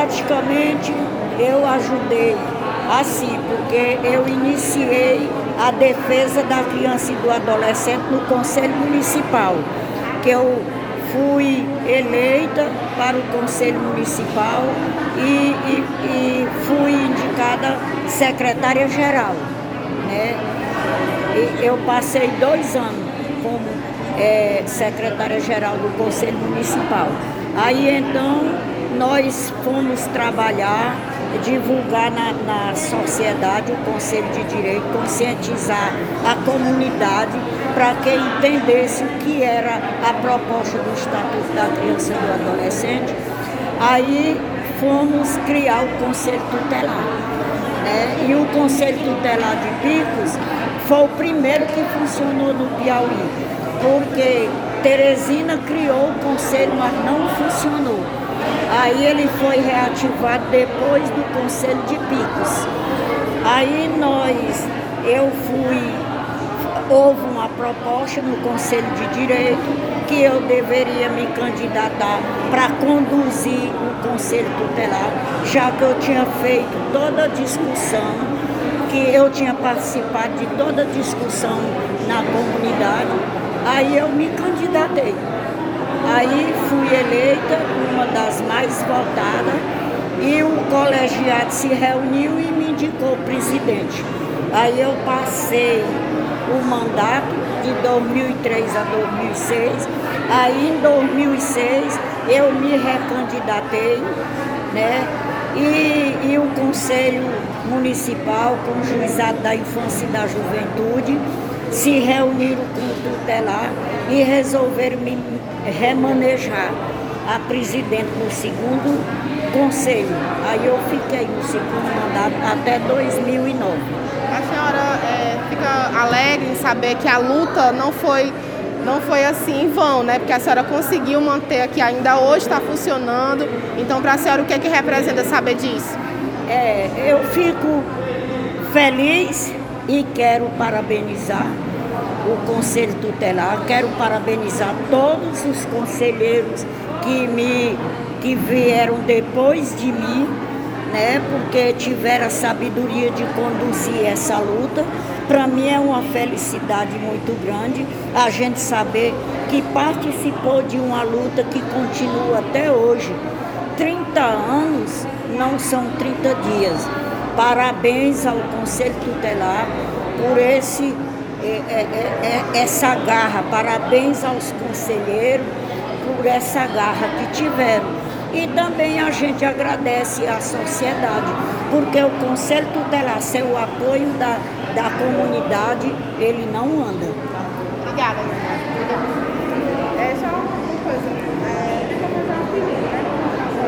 praticamente eu ajudei assim, porque eu iniciei a defesa da criança e do adolescente no Conselho Municipal, que eu fui eleita para o Conselho Municipal e fui indicada secretária-geral, né? E eu passei 2 anos como secretária-geral do Conselho Municipal. Aí então nós fomos trabalhar, divulgar na sociedade o Conselho de Direito, conscientizar a comunidade para que entendesse o que era a proposta do Estatuto da Criança e do Adolescente. Aí fomos criar o Conselho Tutelar, né? E o Conselho Tutelar de Picos foi o primeiro que funcionou no Piauí, porque Teresina criou o conselho, mas não funcionou. Aí ele foi reativado depois do Conselho de Picos. Aí houve uma proposta no Conselho de Direito que eu deveria me candidatar para conduzir o Conselho Tutelar, já que eu tinha feito toda a discussão, que eu tinha participado de toda a discussão na comunidade. Aí eu me candidatei. Aí fui eleita uma das mais votadas e o colegiado se reuniu e me indicou presidente. Aí eu passei o mandato de 2003 a 2006. Aí em 2006 eu me recandidatei, né? E o Conselho Municipal, com o Juizado da Infância e da Juventude, se reuniram com o tutelar e resolveram me remanejar a presidente no segundo conselho. Aí eu fiquei no segundo mandato até 2009. A senhora fica alegre em saber que a luta não foi assim em vão, né? Porque a senhora conseguiu manter aqui, ainda hoje está funcionando. Então, para a senhora, o que é que representa saber disso? Eu fico feliz e quero parabenizar o Conselho Tutelar, quero parabenizar todos os conselheiros que vieram depois de mim, né, porque tiveram a sabedoria de conduzir essa luta. Para mim é uma felicidade muito grande a gente saber que participou de uma luta que continua até hoje. 30 anos não são 30 dias. Parabéns ao Conselho Tutelar por essa garra, parabéns aos conselheiros por essa garra que tiveram. E também a gente agradece à sociedade, porque o Conselho Tutelar, sem o apoio da comunidade, ele não anda. Obrigada,